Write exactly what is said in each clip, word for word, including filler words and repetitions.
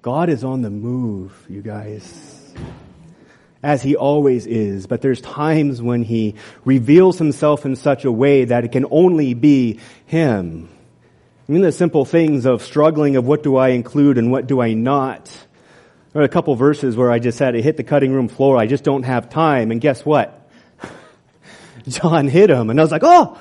God is on the move, you guys, as he always is. But there's times when he reveals himself in such a way that it can only be him. I mean, the simple things of struggling of what do I include and what do I not. There are a couple verses where I just had to hit the cutting room floor. I just don't have time. And guess what? John hit him. And I was like, oh!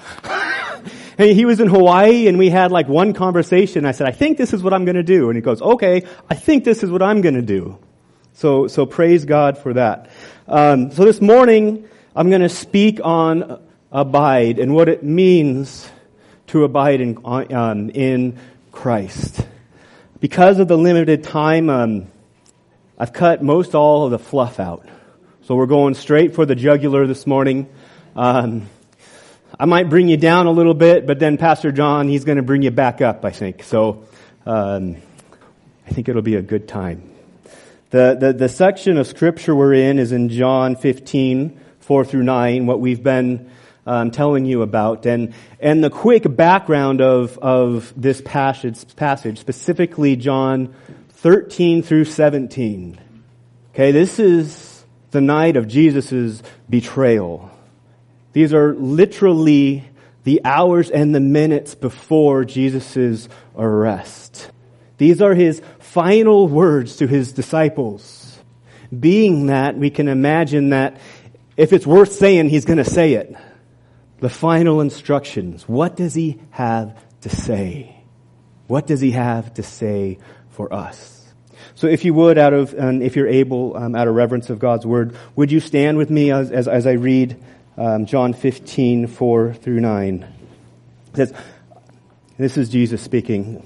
And he was in Hawaii and we had like one conversation. I said, I think this is what I'm going to do. And he goes, okay, I think this is what I'm going to do. So, so praise God for that. Um, so this morning, I'm going to speak on abide and what it means to abide in, um, in Christ. Because of the limited time, um, I've cut most all of the fluff out. So we're going straight for the jugular this morning. Um, I might bring you down a little bit, but then Pastor John, he's going to bring you back up, I think. So um, I think it'll be a good time. The, the the section of Scripture we're in is in John fifteen, four through nine, what we've been um, telling you about. And and the quick background of, of this passage, passage, specifically John thirteen through seventeen. Okay, this is the night of Jesus' betrayal. These are literally the hours and the minutes before Jesus' arrest. These are his final words to his disciples. Being that, we can imagine that if it's worth saying, he's going to say it. The final instructions. What does he have to say? What does he have to say for us? So if you would, out of, and if you're able, um, out of reverence of God's word, would you stand with me as, as, as I read Um, John fifteen, four through nine. It says, this is Jesus speaking.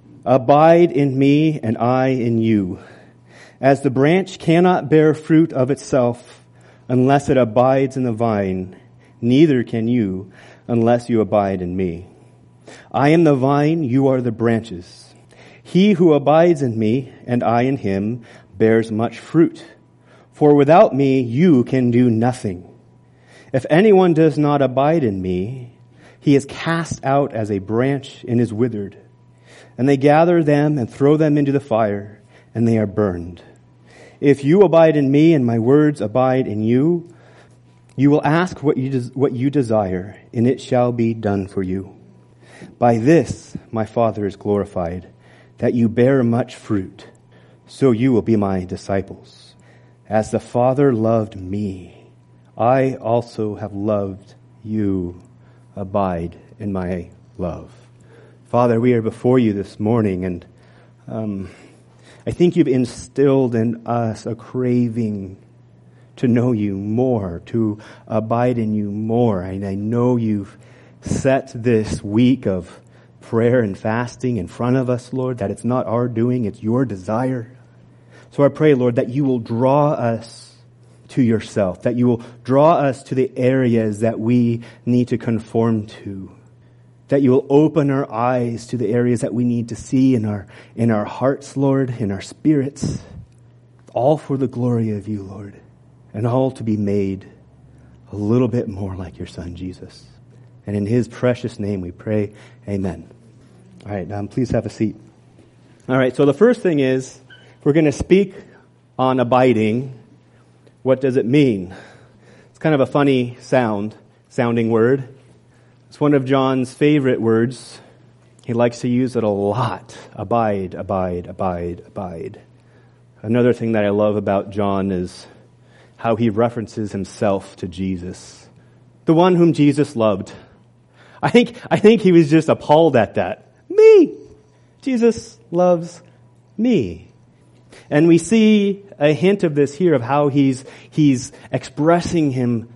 Abide in me and I in you. As the branch cannot bear fruit of itself unless it abides in the vine, neither can you unless you abide in me. I am the vine, you are the branches. He who abides in me and I in him bears much fruit. For without me you can do nothing. If anyone does not abide in me, he is cast out as a branch and is withered. And they gather them and throw them into the fire, and they are burned. If you abide in me and my words abide in you, you will ask what you des- what you desire, and it shall be done for you. By this my Father is glorified, that you bear much fruit, so you will be my disciples. As the Father loved me, I also have loved you. Abide in my love. Father, we are before you this morning, and um, I think you've instilled in us a craving to know you more, to abide in you more. And I know you've set this week of prayer and fasting in front of us, Lord, that it's not our doing, it's your desire. So I pray, Lord, that you will draw us to yourself, that you will draw us to the areas that we need to conform to, that you will open our eyes to the areas that we need to see in our in our hearts, Lord, in our spirits, all for the glory of you, Lord, and all to be made a little bit more like your Son, Jesus. And in his precious name we pray, amen. All right, um, please have a seat. All right, so the first thing is, we're going to speak on abiding. What does it mean? It's kind of a funny sound, sounding word. It's one of John's favorite words. He likes to use it a lot. Abide, abide, abide, abide. Another thing that I love about John is how he references himself to Jesus, the one whom Jesus loved. I think, I think he was just appalled at that. Me! Jesus loves me. And we see a hint of this here, of how he's he's expressing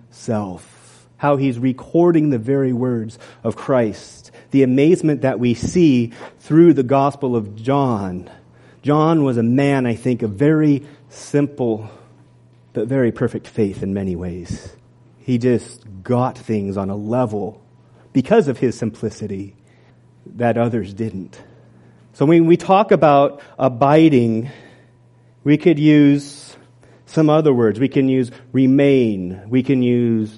himself, how he's recording the very words of Christ, the amazement that we see through the Gospel of John. John was a man, I think, of very simple but very perfect faith in many ways. He just got things on a level because of his simplicity that others didn't. So when we talk about abiding, we could use some other words. We can use remain. We can use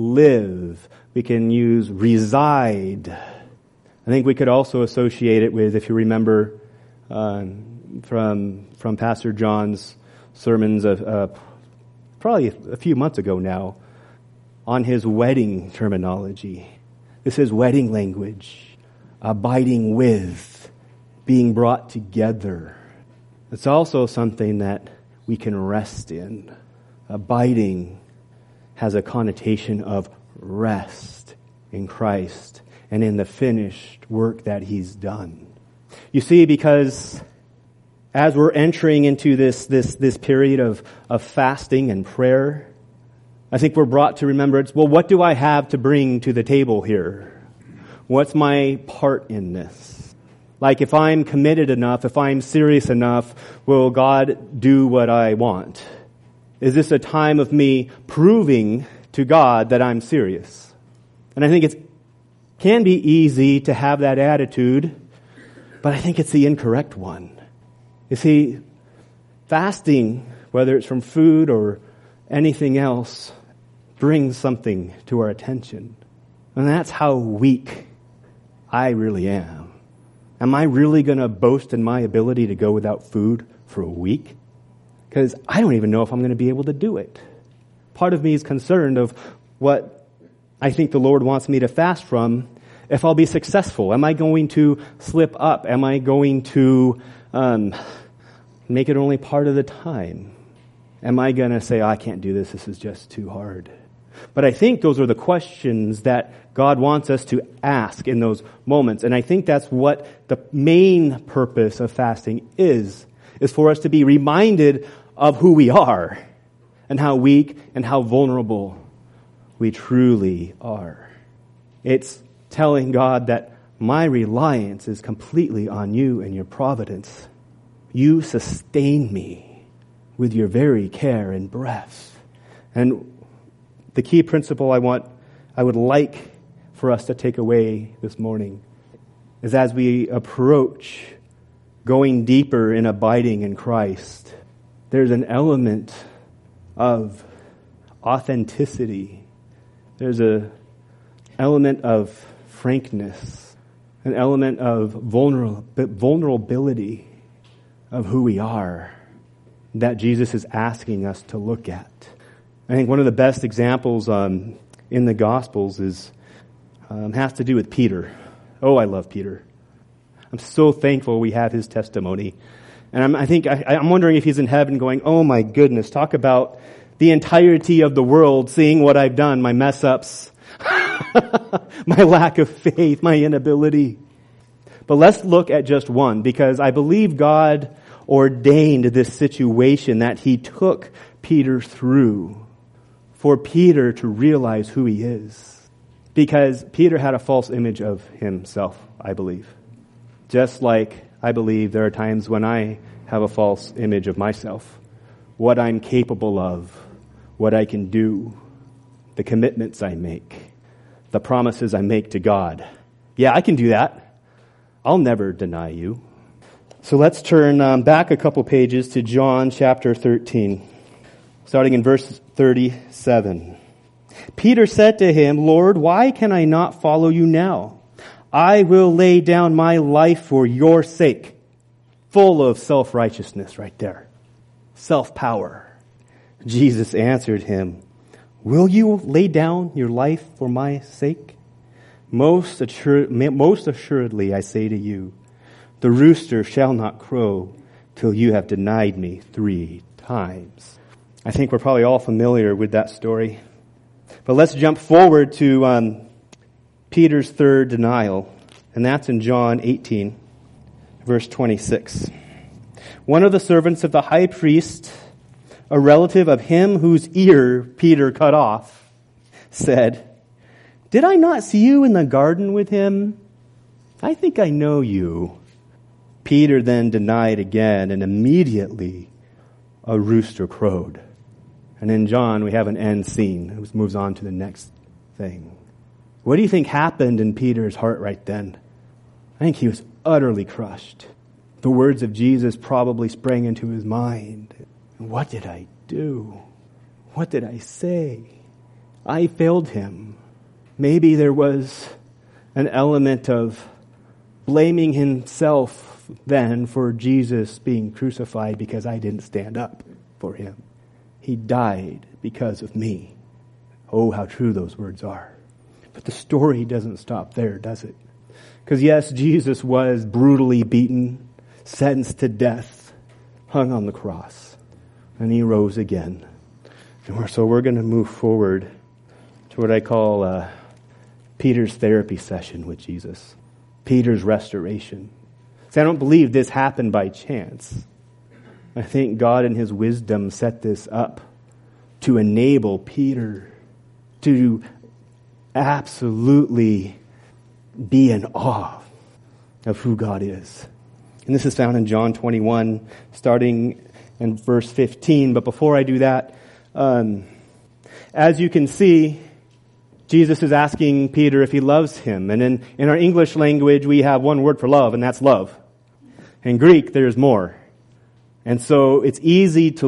live. We can use reside. I think we could also associate it with, if you remember, uh, from from Pastor John's sermons of uh, probably a few months ago now on his wedding terminology. This is wedding language, abiding with, being brought together. It's also something that we can rest in. Abiding has a connotation of rest in Christ and in the finished work that He's done. You see, because as we're entering into this this this period of, of fasting and prayer, I think we're brought to remember, it's, well, what do I have to bring to the table here? What's my part in this? Like, if I'm committed enough, if I'm serious enough, will God do what I want? Is this a time of me proving to God that I'm serious? And I think it can be easy to have that attitude, but I think it's the incorrect one. You see, fasting, whether it's from food or anything else, brings something to our attention. And that's how weak I really am. Am I really going to boast in my ability to go without food for a week? Because I don't even know if I'm going to be able to do it. Part of me is concerned of what I think the Lord wants me to fast from, if I'll be successful. Am I going to slip up? Am I going to um, make it only part of the time? Am I going to say, oh, I can't do this, this is just too hard? But I think those are the questions that God wants us to ask in those moments. And I think that's what the main purpose of fasting is, is for us to be reminded of who we are and how weak and how vulnerable we truly are. It's telling God that my reliance is completely on you and your providence. You sustain me with your very care and breath. And the key principle I want, I would like for us to take away this morning is as we approach going deeper in abiding in Christ, there's an element of authenticity. There's an element of frankness, an element of vulnerability of who we are that Jesus is asking us to look at. I think one of the best examples um, in the Gospels is um, has to do with Peter. Oh, I love Peter. I'm so thankful we have his testimony. And I'm, I think I, I'm wondering if he's in heaven going, oh my goodness, talk about the entirety of the world seeing what I've done, my mess ups, my lack of faith, my inability. But let's look at just one, because I believe God ordained this situation that He took Peter through for Peter to realize who he is. Because Peter had a false image of himself, I believe. Just like I believe there are times when I have a false image of myself. What I'm capable of, what I can do, the commitments I make, the promises I make to God. Yeah, I can do that. I'll never deny you. So let's turn um, back a couple pages to John chapter thirteen, starting in verse thirty-seven. Peter said to him, Lord, why can I not follow you now? I will lay down my life for your sake. Full of self-righteousness right there. Self-power. Jesus answered him, will you lay down your life for my sake? Most, assur- most assuredly, I say to you, the rooster shall not crow till you have denied me three times. I think we're probably all familiar with that story. But let's jump forward to um, Peter's third denial, and that's in John eighteen, verse twenty-six. One of the servants of the high priest, a relative of him whose ear Peter cut off, said, did I not see you in the garden with him? I think I know you. Peter then denied again, and immediately a rooster crowed. And in John, we have an end scene. It moves on to the next thing. What do you think happened in Peter's heart right then? I think he was utterly crushed. The words of Jesus probably sprang into his mind. What did I do? What did I say? I failed him. Maybe there was an element of blaming himself then for Jesus being crucified because I didn't stand up for him. He died because of me. Oh, how true those words are. But the story doesn't stop there, does it? Because yes, Jesus was brutally beaten, sentenced to death, hung on the cross, and he rose again. And we're, so we're going to move forward to what I call uh, Peter's therapy session with Jesus. Peter's restoration. See, I don't believe this happened by chance. I think God in his wisdom set this up to enable Peter to absolutely be in awe of who God is. And this is found in John twenty-one, starting in verse fifteen. But before I do that, um, as you can see, Jesus is asking Peter if he loves him. And in, in our English language, we have one word for love, and that's love. In Greek, there's more. And so it's easy to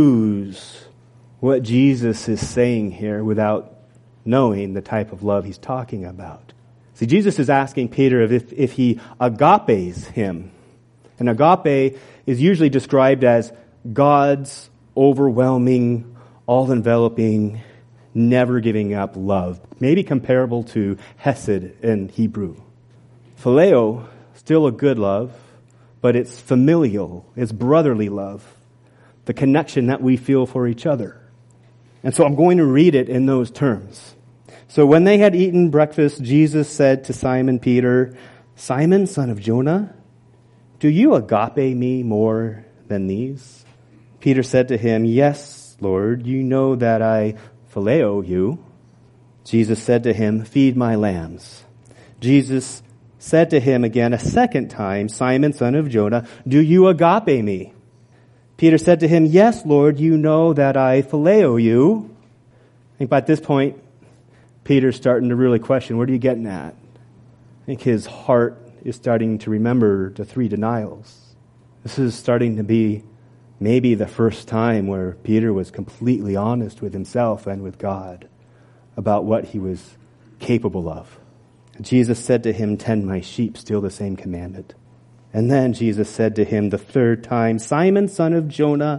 lose what Jesus is saying here without knowing the type of love he's talking about. See, Jesus is asking Peter if, if he agapes him. And agape is usually described as God's overwhelming, all-enveloping, never giving up love. Maybe comparable to hesed in Hebrew. Phileo, still a good love, but it's familial, it's brotherly love. The connection that we feel for each other. And so I'm going to read it in those terms. So when they had eaten breakfast, Jesus said to Simon Peter, Simon, son of Jonah, do you agape me more than these? Peter said to him, yes, Lord, you know that I phileo you. Jesus said to him, feed my lambs. Jesus said to him again a second time, Simon, son of Jonah, do you agape me? Peter said to him, yes, Lord, you know that I phileo you. I think by this point, Peter's starting to really question, what are you getting at? I think his heart is starting to remember the three denials. This is starting to be maybe the first time where Peter was completely honest with himself and with God about what he was capable of. Jesus said to him, tend my sheep, still the same commandment. And then Jesus said to him the third time, Simon, son of Jonah,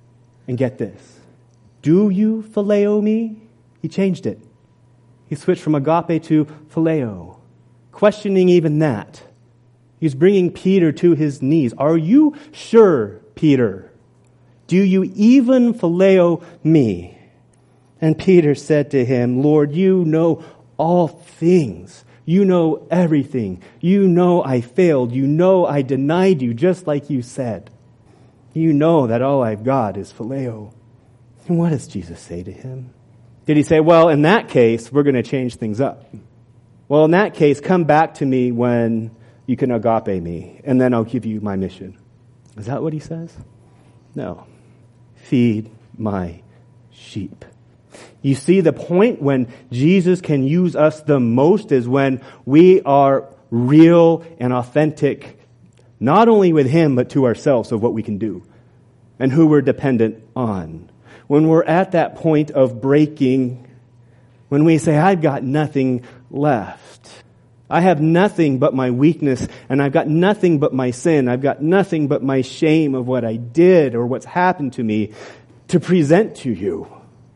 and get this, do you phileo me? He changed it. He switched from agape to phileo, questioning even that. He's bringing Peter to his knees. Are you sure, Peter? Do you even phileo me? And Peter said to him, Lord, you know all things. You know everything. You know I failed. You know I denied you, just like you said. You know that all I've got is phileo. And what does Jesus say to him? Did he say, well, in that case, we're going to change things up? Well, in that case, come back to me when you can agape me, and then I'll give you my mission. Is that what he says? No. Feed my sheep. You see, the point when Jesus can use us the most is when we are real and authentic, not only with him, but to ourselves of what we can do and who we're dependent on. When we're at that point of breaking, when we say, I've got nothing left. I have nothing but my weakness, and I've got nothing but my sin. I've got nothing but my shame of what I did or what's happened to me to present to you.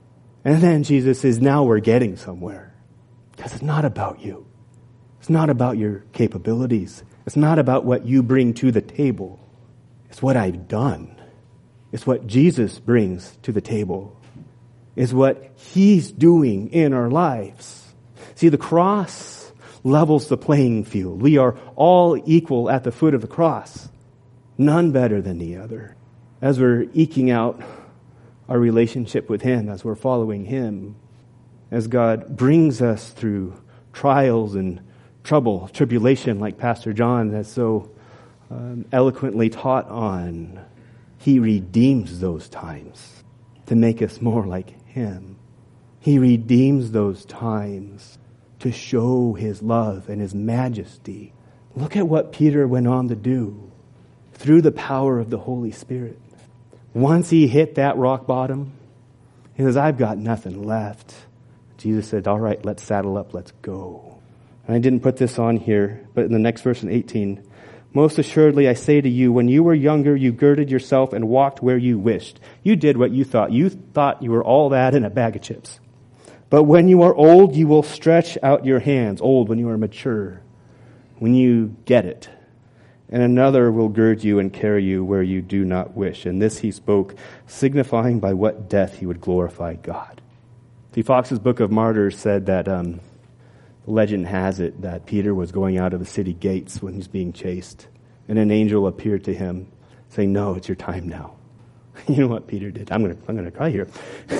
And then Jesus says, now we're getting somewhere. Because it's not about you. It's not about your capabilities. It's not about what you bring to the table. It's what I've done. It's what Jesus brings to the table. It's what he's doing in our lives. See, the cross levels the playing field. We are all equal at the foot of the cross. None better than the other. As we're eking out our relationship with him, as we're following him, as God brings us through trials and trouble, tribulation, like Pastor John has so um, eloquently taught on, he redeems those times to make us more like him. He redeems those times to show his love and his majesty. Look at what Peter went on to do through the power of the Holy Spirit. Once he hit that rock bottom, he says, I've got nothing left. Jesus said, all right, let's saddle up, let's go. And I didn't put this on here, but in the next verse in eighteen, Most assuredly, I say to you, when you were younger, you girded yourself and walked where you wished. You did what you thought. You thought you were all that in a bag of chips. But when you are old, you will stretch out your hands. Old, when you are mature, when you get it. And another will gird you and carry you where you do not wish. And this he spoke, signifying by what death he would glorify God. See, Fox's Book of Martyrs said that um, legend has it that Peter was going out of the city gates when he's being chased. And an angel appeared to him saying, no, it's your time now. You know what Peter did? I'm going to I'm going to cry here.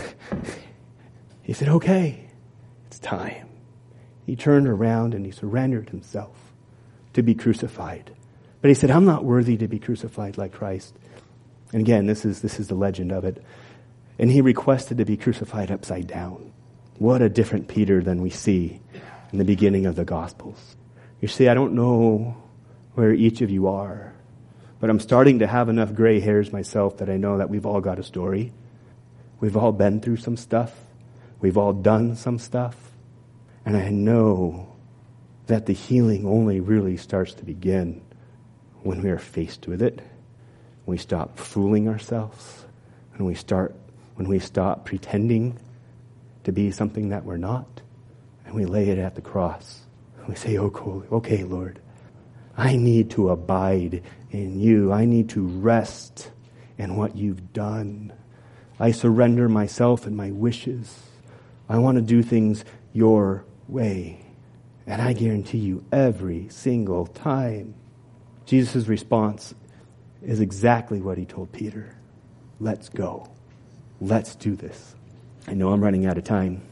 He said, okay, it's time. He turned around and he surrendered himself to be crucified. But he said, I'm not worthy to be crucified like Christ. And again, this is this is the legend of it. And he requested to be crucified upside down. What a different Peter than we see in the beginning of the Gospels. You see, I don't know where each of you are, but I'm starting to have enough gray hairs myself that I know that we've all got a story. We've all been through some stuff. We've all done some stuff. And I know that the healing only really starts to begin when we are faced with it, when we stop fooling ourselves, when we start, when we stop pretending to be something that we're not, and we lay it at the cross. And we say, oh, okay, Lord, I need to abide in you. I need to rest in what you've done. I surrender myself and my wishes. I want to do things your way. And I guarantee you, every single time, Jesus' response is exactly what he told Peter. Let's go. Let's do this. I know I'm running out of time.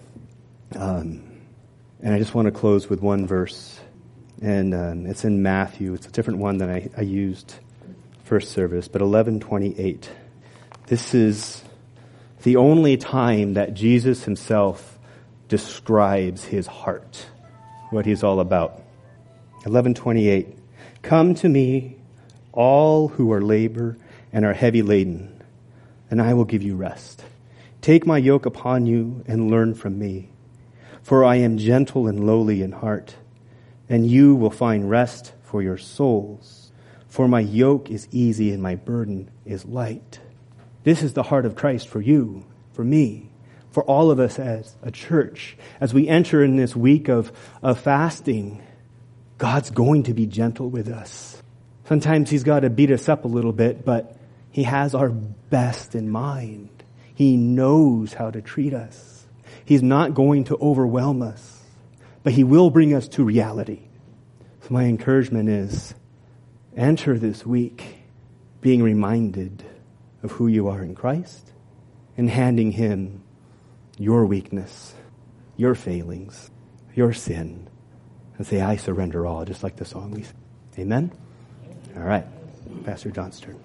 Um, and I just want to close with one verse. And um, it's in Matthew. It's a different one than I, I used first service, but eleven twenty-eight. This is the only time that Jesus himself describes his heart, what he's all about. eleven twenty-eight. Come to me, all who are labor and are heavy laden, and I will give you rest. Take my yoke upon you and learn from me, for I am gentle and lowly in heart, and you will find rest for your souls. For my yoke is easy and my burden is light. This is the heart of Christ for you, for me, for all of us as a church. As we enter in this week of, of fasting, God's going to be gentle with us. Sometimes he's got to beat us up a little bit, but he has our best in mind. He knows how to treat us. He's not going to overwhelm us, but he will bring us to reality. So my encouragement is, enter this week being reminded of who you are in Christ and handing him your weakness, your failings, your sin, and say, I surrender all, just like the song we sing. Amen? All right. Pastor John Stern.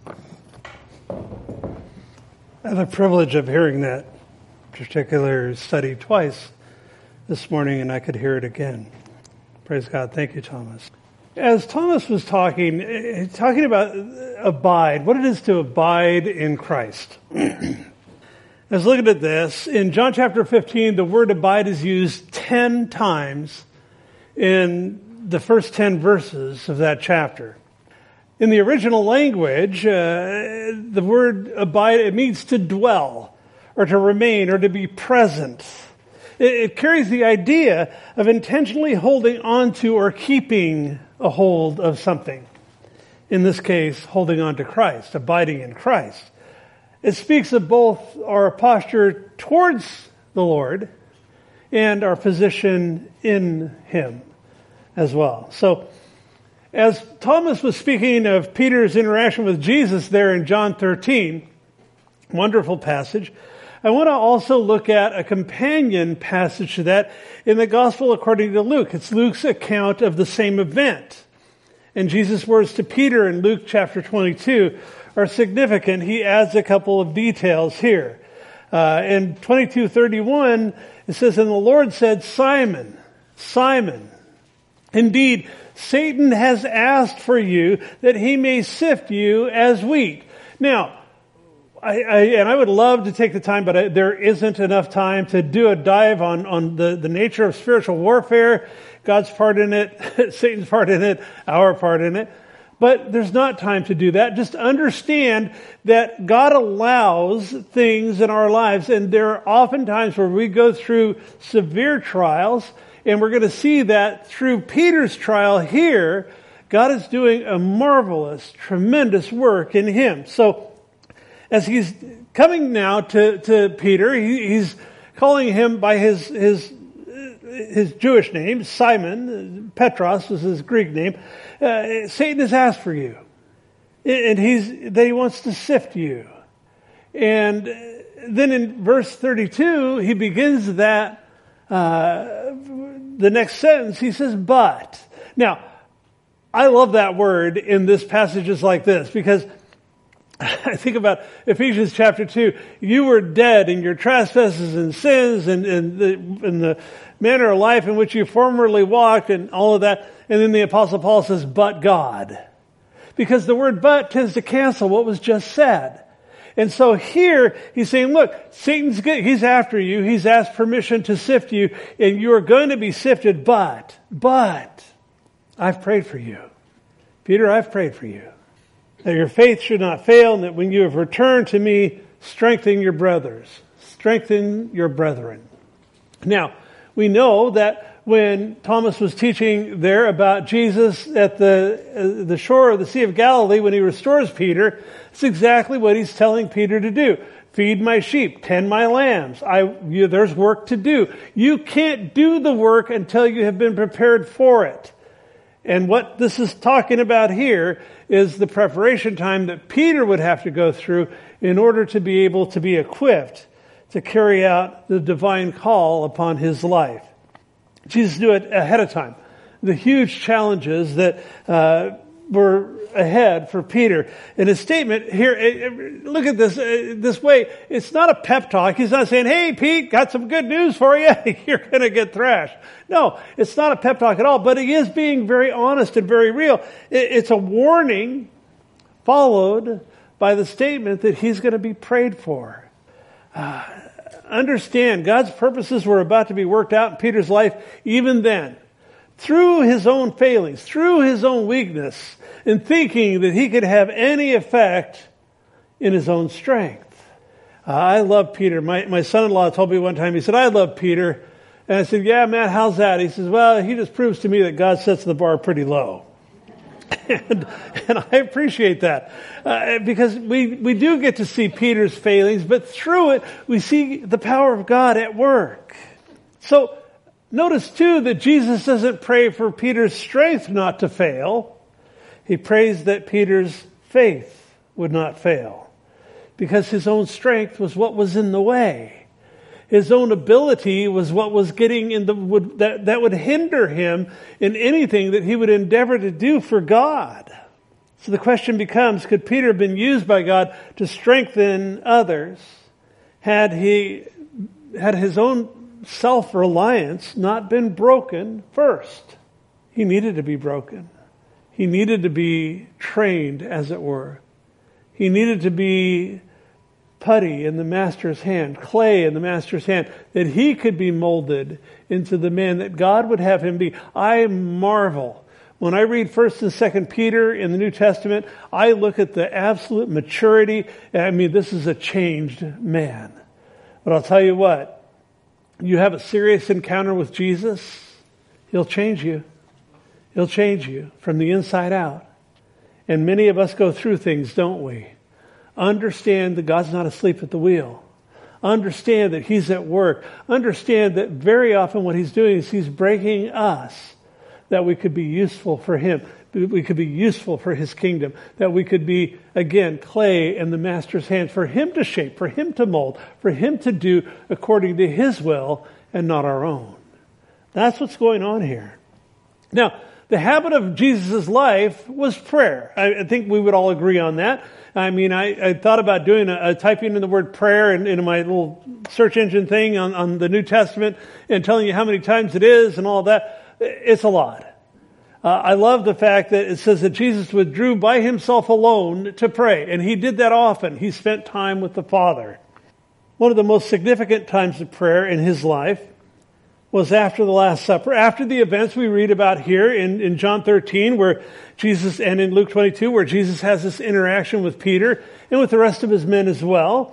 I have the privilege of hearing that particular study twice this morning, and I could hear it again. Praise God. Thank you, Thomas. As Thomas was talking, talking about abide, what it is to abide in Christ. I was looking at this. In John chapter fifteen, the word abide is used ten times in the first ten verses of that chapter. In the original language, uh, the word abide, it means to dwell or to remain or to be present. It, it carries the idea of intentionally holding on to or keeping a hold of something. In this case, holding on to Christ, abiding in Christ. It speaks of both our posture towards the Lord and our position in him as well. So, as Thomas was speaking of Peter's interaction with Jesus there in John thirteen, wonderful passage, I want to also look at a companion passage to that in the Gospel according to Luke. It's Luke's account of the same event. And Jesus' words to Peter in Luke chapter twenty-two are significant. He adds a couple of details here. Uh, in twenty-two thirty-one, it says, and the Lord said, Simon, Simon, indeed, Satan has asked for you that he may sift you as wheat. Now, I, I and I would love to take the time, but I, there isn't enough time to do a dive on, on the, the nature of spiritual warfare, God's part in it, Satan's part in it, our part in it. But there's not time to do that. Just understand that God allows things in our lives, and there are often times where we go through severe trials, and we're going to see that through Peter's trial here, God is doing a marvelous, tremendous work in him. So, as he's coming now to, to Peter, he, he's calling him by his, his, his Jewish name, Simon. Petros was his Greek name. Uh, Satan has asked for you. And he's, that he wants to sift you. And then in verse thirty-two, he begins that, uh, the next sentence, he says, but. Now, I love that word in this passages like this, because I think about Ephesians chapter two. You were dead in your trespasses and sins and, and, the, and the manner of life in which you formerly walked and all of that. And then the Apostle Paul says, but God. Because the word but tends to cancel what was just said. And so here he's saying, look, Satan's good. He's after you. He's asked permission to sift you, and you are going to be sifted, but, but, I've prayed for you. Peter, I've prayed for you. That your faith should not fail, and that when you have returned to me, strengthen your brothers. Strengthen your brethren. Now, we know that when Thomas was teaching there about Jesus at the uh, the shore of the Sea of Galilee, when he restores Peter, it's exactly what he's telling Peter to do. Feed my sheep, tend my lambs. I, you, there's work to do. You can't do the work until you have been prepared for it. And what this is talking about here is the preparation time that Peter would have to go through in order to be able to be equipped to carry out the divine call upon his life. Jesus knew it ahead of time. The huge challenges that uh, were ahead for Peter. In his statement here, look at this uh, this way. It's not a pep talk. He's not saying, hey, Pete, got some good news for you. You're going to get thrashed. No, it's not a pep talk at all, but he is being very honest and very real. It's a warning followed by the statement that he's going to be prayed for. Uh, understand, God's purposes were about to be worked out in Peter's life even then. Through his own failings, through his own weakness, in thinking that he could have any effect in his own strength. Uh, I love Peter. My, my son-in-law told me one time, he said, I love Peter. And I said, yeah, Matt, how's that? He says, well, he just proves to me that God sets the bar pretty low. and, and I appreciate that. Uh, because we, we do get to see Peter's failings, but through it, we see the power of God at work. So, notice too that Jesus doesn't pray for Peter's strength not to fail. He prays that Peter's faith would not fail. Because his own strength was what was in the way. His own ability was what was getting in the, would, that, that would hinder him in anything that he would endeavor to do for God. So the question becomes, could Peter have been used by God to strengthen others had he, had his own self-reliance not been broken first? He needed to be broken. He needed to be trained, as it were. He needed to be putty in the master's hand, clay in the master's hand, that he could be molded into the man that God would have him be. I marvel. When I read First and Second Peter in the New Testament, I look at the absolute maturity. I mean, this is a changed man. But I'll tell you what, you have a serious encounter with Jesus, he'll change you. He'll change you from the inside out. And many of us go through things, don't we? Understand that God's not asleep at the wheel. Understand that he's at work. Understand that very often what he's doing is he's breaking us that we could be useful for him. We could be useful for his kingdom. That we could be, again, clay in the master's hands for him to shape, for him to mold, for him to do according to his will and not our own. That's what's going on here. Now, the habit of Jesus' life was prayer. I think we would all agree on that. I mean, I, I thought about doing a, a typing in the word prayer in, in my little search engine thing on, on the New Testament and telling you how many times it is and all that. It's a lot. Uh, I love the fact that it says that Jesus withdrew by himself alone to pray, and he did that often. He spent time with the Father. One of the most significant times of prayer in his life was after the Last Supper, after the events we read about here in, in John thirteen, where Jesus, and in Luke twenty-two, where Jesus has this interaction with Peter and with the rest of his men as well.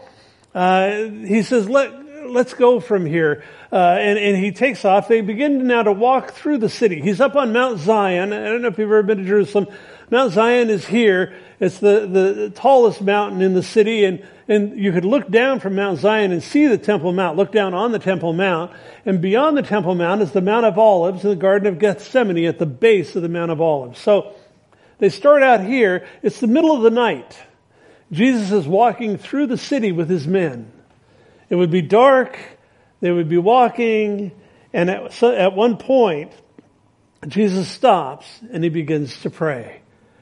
Uh, he says, Let, let's go from here. Uh, and, and he takes off. They begin now to walk through the city. He's up on Mount Zion. I don't know if you've ever been to Jerusalem. Mount Zion is here. It's the, the tallest mountain in the city, and, and you could look down from Mount Zion and see the Temple Mount, look down on the Temple Mount, and beyond the Temple Mount is the Mount of Olives and the Garden of Gethsemane at the base of the Mount of Olives. So they start out here. It's the middle of the night. Jesus is walking through the city with his men. It would be dark. They would be walking, and at, so at one point, Jesus stops and he begins to pray.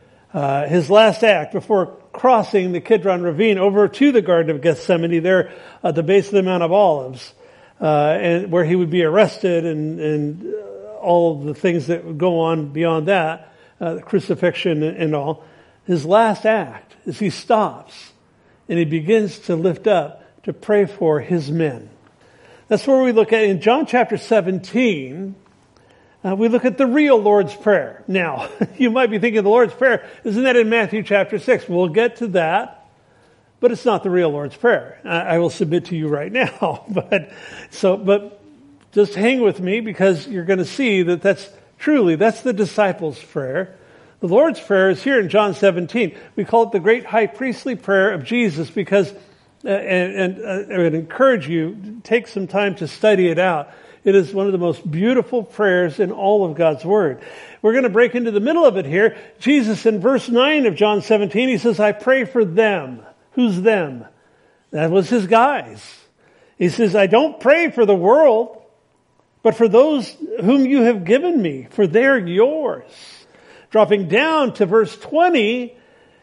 Uh, his last act before crossing the Kidron Ravine over to the Garden of Gethsemane, there at the base of the Mount of Olives, uh, and where he would be arrested, and, and uh, all of the things that would go on beyond that, uh, the crucifixion and, and all. His last act is he stops and he begins to lift up to pray for his men. That's where we look at in John chapter seventeen. Uh, we look at the real Lord's Prayer. Now, you might be thinking the Lord's Prayer, isn't that in Matthew chapter six? We'll get to that, but it's not the real Lord's Prayer. I, I will submit to you right now. but so, but just hang with me, because you're going to see that that's truly, that's the disciples' prayer. The Lord's Prayer is here in John seventeen. We call it the great high priestly prayer of Jesus because, uh, and, and uh, I would encourage you, take some time to study it out. It is one of the most beautiful prayers in all of God's Word. We're going to break into the middle of it here. Jesus, in verse nine of John seventeen, he says, I pray for them. Who's them? That was his guys. He says, I don't pray for the world, but for those whom you have given me, for they're yours. Dropping down to verse twenty,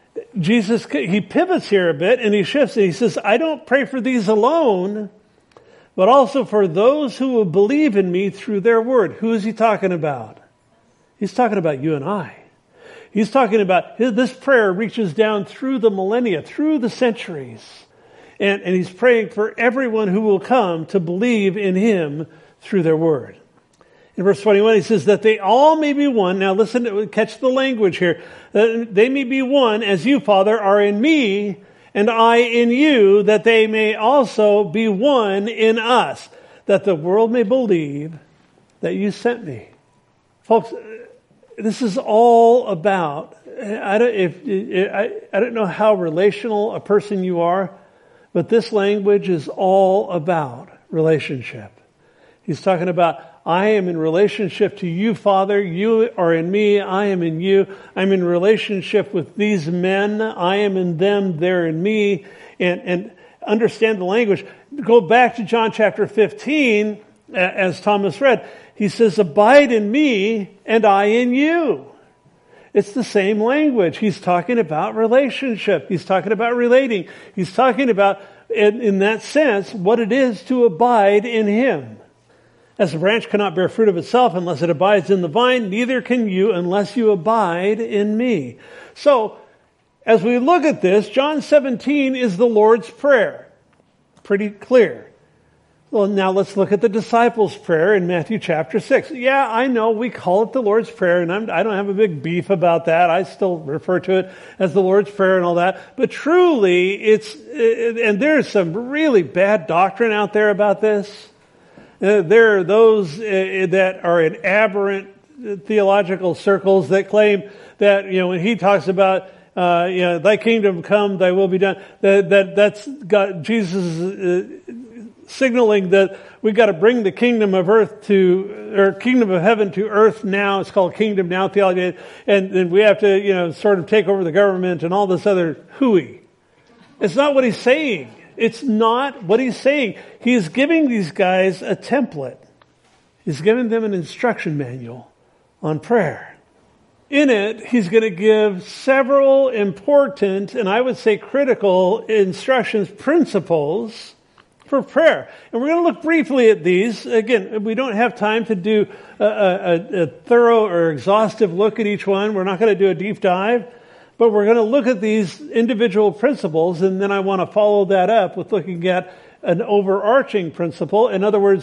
Jesus, he pivots here a bit and he shifts and he says, I don't pray for these alone, but also for those who will believe in me through their word. Who is he talking about? He's talking about you and I. He's talking about, this prayer reaches down through the millennia, through the centuries. And, and he's praying for everyone who will come to believe in him through their word. In verse twenty-one, he says that they all may be one. Now listen, to, catch the language here. That they may be one as you, Father, are in me and I in you, that they may also be one in us, that the world may believe that you sent me. Folks, this is all about, I don't, if, I, I don't know how relational a person you are, but this language is all about relationship. He's talking about, I am in relationship to you, Father. You are in me. I am in you. I'm in relationship with these men. I am in them. They're in me. And, and understand the language. Go back to John chapter fifteen, as Thomas read. He says, abide in me and I in you. It's the same language. He's talking about relationship. He's talking about relating. He's talking about, in, in that sense, what it is to abide in him. As a branch cannot bear fruit of itself unless it abides in the vine, neither can you unless you abide in me. So, as we look at this, John seventeen is the Lord's Prayer. Pretty clear. Well, now let's look at the disciples' prayer in Matthew chapter six. Yeah, I know we call it the Lord's Prayer, and I'm, I don't have a big beef about that. I still refer to it as the Lord's Prayer and all that. But truly, it's, and there's some really bad doctrine out there about this. Uh, there are those uh, that are in aberrant theological circles that claim that, you know, when he talks about, uh, you know, thy kingdom come, thy will be done, that, that that's got Jesus uh, signaling that we've got to bring the kingdom of earth to, or kingdom of heaven to earth now. It's called kingdom now theology. And then we have to, you know, sort of take over the government and all this other hooey. It's not what he's saying. It's not what he's saying. He's giving these guys a template. He's giving them an instruction manual on prayer. In it, he's going to give several important, and I would say critical instructions, principles for prayer. And we're going to look briefly at these. Again, we don't have time to do a, a, a thorough or exhaustive look at each one. We're not going to do a deep dive. But we're going to look at these individual principles, and then I want to follow that up with looking at an overarching principle. In other words,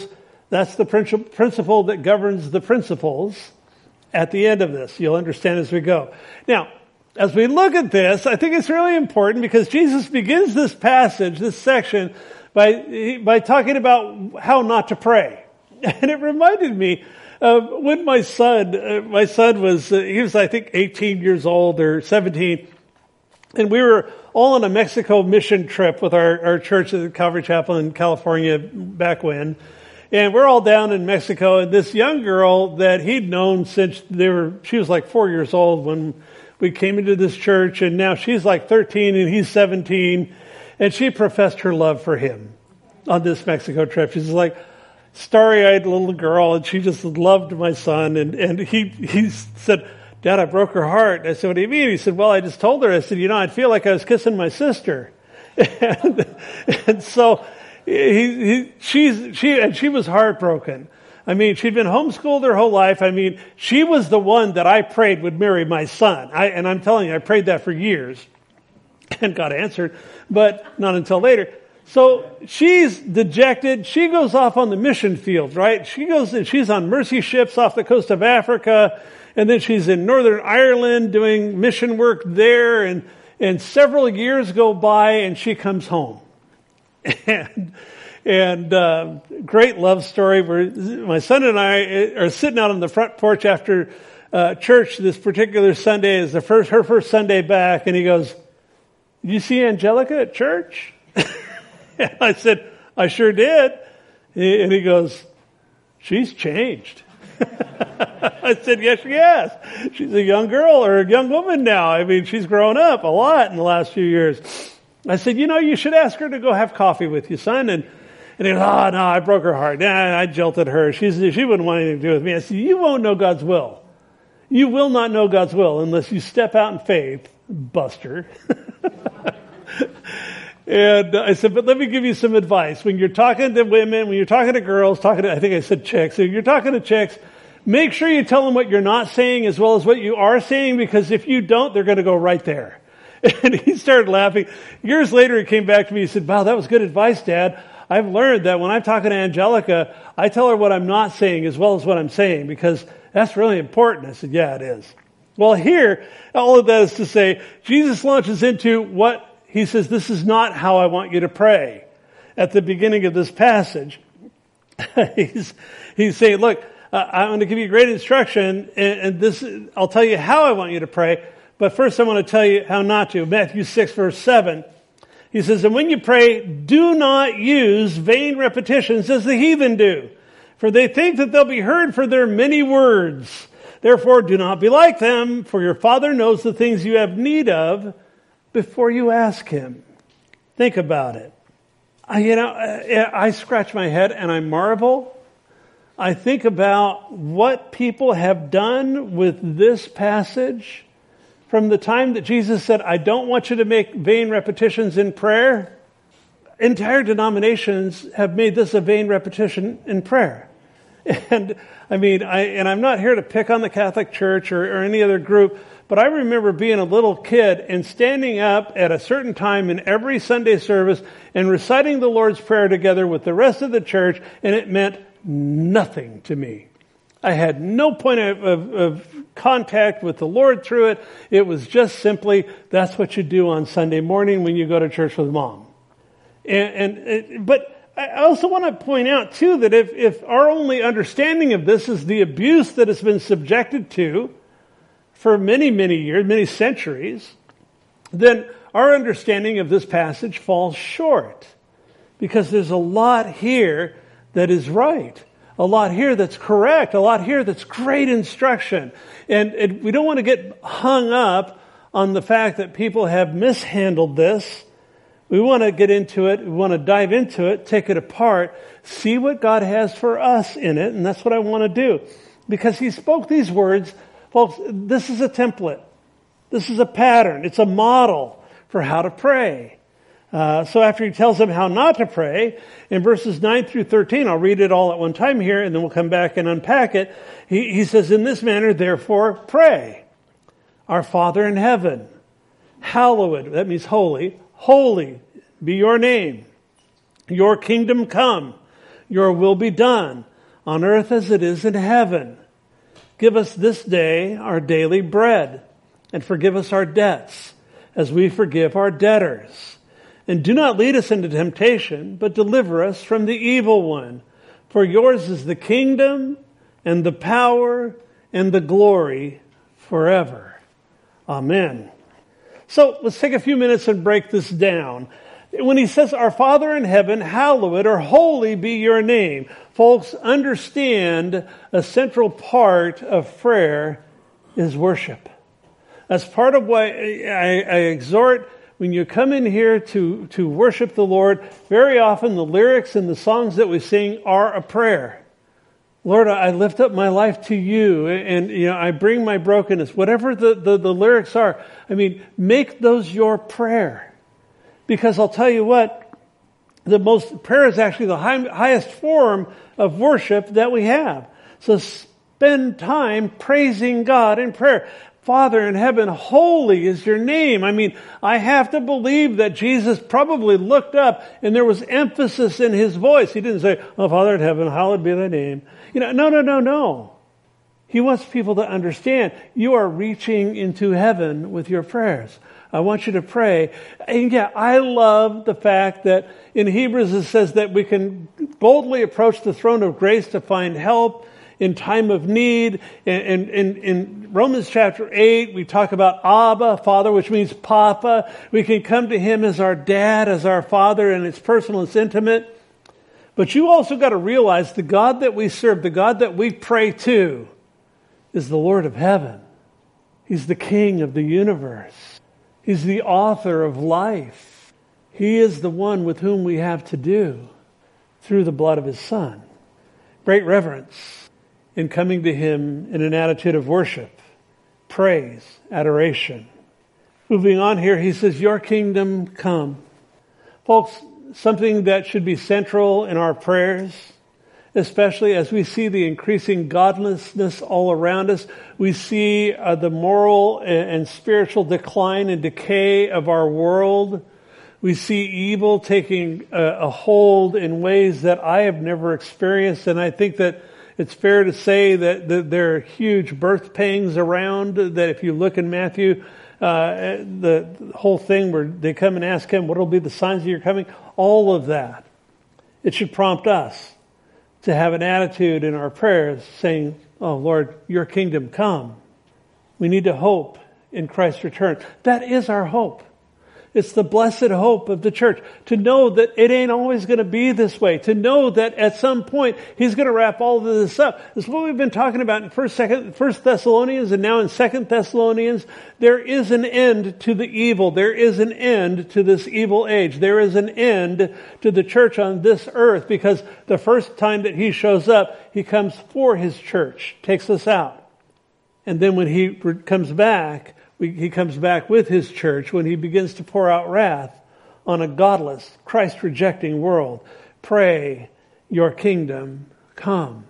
That's the principle that governs the principles at the end of this. You'll understand as we go. Now, as we look at this, I think it's really important because Jesus begins this passage, this section, by, by talking about how not to pray. And it reminded me of when my son, uh, my son was, uh, he was, I think, eighteen years old or seventeen. And we were all on a Mexico mission trip with our, our church at the Calvary Chapel in California back when. And we're all down in Mexico, and this young girl that he'd known since they were, she was like four years old when we came into this church, and now she's like thirteen and he's seventeen, and she professed her love for him on this Mexico trip. She's like starry-eyed little girl, and she just loved my son, and, and he, he said, Dad, I broke her heart. I said, what do you mean? He said, well, I just told her. I said, you know, I'd feel like I was kissing my sister. and, and so he, he, she's, she, and she was heartbroken. I mean, she'd been homeschooled her whole life. I mean, she was the one that I prayed would marry my son. I, and I'm telling you, I prayed that for years and God answered, but not until later. So she's dejected. She goes off on the mission field, right? She goes and she's on mercy ships off the coast of Africa. And then she's in Northern Ireland doing mission work there. And, and several years go by and she comes home. And, and, uh, great love story where my son and I are sitting out on the front porch after, uh, church this particular Sunday is the first, her first Sunday back. And he goes, did you see Angelica at church? And I said, I sure did. And he goes, she's changed. I said, yes, she has. She's a young girl or a young woman now. I mean, she's grown up a lot in the last few years. I said, you know, you should ask her to go have coffee with you, son. And, and he goes, oh, no, I broke her heart. Nah, I jilted her. She's, she wouldn't want anything to do with me. I said, you won't know God's will. You will not know God's will unless you step out in faith, Buster. And I said, but let me give you some advice. When you're talking to women, when you're talking to girls, talking to, I think I said chicks, if you're talking to chicks, make sure you tell them what you're not saying as well as what you are saying, because if you don't, they're going to go right there. And he started laughing. Years later, he came back to me. He said, wow, that was good advice, Dad. I've learned that when I'm talking to Angelica, I tell her what I'm not saying as well as what I'm saying, because that's really important. I said, yeah, it is. Well, here, all of that is to say, Jesus launches into what he says, this is not how I want you to pray. At the beginning of this passage, he's, he's saying, look, uh, I'm going to give you great instruction, and, and this, I'll tell you how I want you to pray, but first I want to tell you how not to. Matthew six, verse seven, he says, and when you pray, do not use vain repetitions as the heathen do, for they think that they'll be heard for their many words. Therefore, do not be like them, for your Father knows the things you have need of before you ask him. Think about it. I, you know, I, I scratch my head and I marvel. I think about what people have done with this passage from the time that Jesus said, I don't want you to make vain repetitions in prayer. Entire denominations have made this a vain repetition in prayer. And I mean, I, and I'm not here to pick on the Catholic Church or, or any other group, but I remember being a little kid and standing up at a certain time in every Sunday service and reciting the Lord's Prayer together with the rest of the church, and it meant nothing to me. I had no point of, of, of contact with the Lord through it. It was just simply, that's what you do on Sunday morning when you go to church with Mom. And, and it, but I also want to point out, too, that if, if our only understanding of this is the abuse that it's been subjected to for many, many years, many centuries, then our understanding of this passage falls short. Because there's a lot here that is right. A lot here that's correct. A lot here that's great instruction. And, and we don't want to get hung up on the fact that people have mishandled this. We want to get into it. We want to dive into it, take it apart, see what God has for us in it. And that's what I want to do. Because he spoke these words. Folks, this is a template. This is a pattern. It's a model for how to pray. Uh, so after he tells them how not to pray, in verses nine through thirteen, I'll read it all at one time here, and then we'll come back and unpack it. He, he says, in this manner, therefore, pray. Our Father in heaven, hallowed, that means holy, holy be your name. Your kingdom come. Your will be done on earth as it is in heaven. Give us this day our daily bread, and forgive us our debts, as we forgive our debtors. And do not lead us into temptation, but deliver us from the evil one. For yours is the kingdom, and the power, and the glory forever. Amen. So let's take a few minutes and break this down. When he says, our Father in heaven, hallowed or holy be your name. Folks, understand a central part of prayer is worship. That's part of why I, I exhort when you come in here to, to worship the Lord, very often the lyrics and the songs that we sing are a prayer. Lord, I lift up my life to you, and you know I bring my brokenness. Whatever the, the, the lyrics are, I mean, make those your prayer. Because I'll tell you what, the most prayer is actually the high, highest form of worship that we have. So spend time praising God in prayer. Father in heaven, holy is your name. I mean, I have to believe that Jesus probably looked up and there was emphasis in his voice. He didn't say, oh, Father in heaven, hallowed be thy name. You know, no, no, no, no. He wants people to understand you are reaching into heaven with your prayers. I want you to pray. And yeah, I love the fact that in Hebrews it says that we can boldly approach the throne of grace to find help in time of need. And in Romans chapter eight, we talk about Abba, Father, which means Papa. We can come to him as our dad, as our father, and it's personal, it's intimate. But you also got to realize the God that we serve, the God that we pray to, is the Lord of heaven. He's the King of the universe. He's the author of life. He is the one with whom we have to do through the blood of his Son. Great reverence in coming to him in an attitude of worship, praise, adoration. Moving on here, he says, your kingdom come. Folks, something that should be central in our prayers, especially as we see the increasing godlessness all around us. We see uh, the moral and, and spiritual decline and decay of our world. We see evil taking a, a hold in ways that I have never experienced. And I think that it's fair to say that, that there are huge birth pangs around, that if you look in Matthew, uh, the, the whole thing where they come and ask him, what will be the signs of your coming? All of that. It should prompt us to have an attitude in our prayers saying, oh Lord, your kingdom come. We need to hope in Christ's return. That is our hope. It's the blessed hope of the church. To know that it ain't always going to be this way. To know that at some point he's going to wrap all of this up. This is what we've been talking about in First, Second, First Thessalonians and now in Second Thessalonians. There is an end to the evil. There is an end to this evil age. There is an end to the church on this earth, because the first time that he shows up, he comes for his church, takes us out. And then when he comes back, We, he comes back with his church when he begins to pour out wrath on a godless, Christ-rejecting world. Pray, your kingdom come.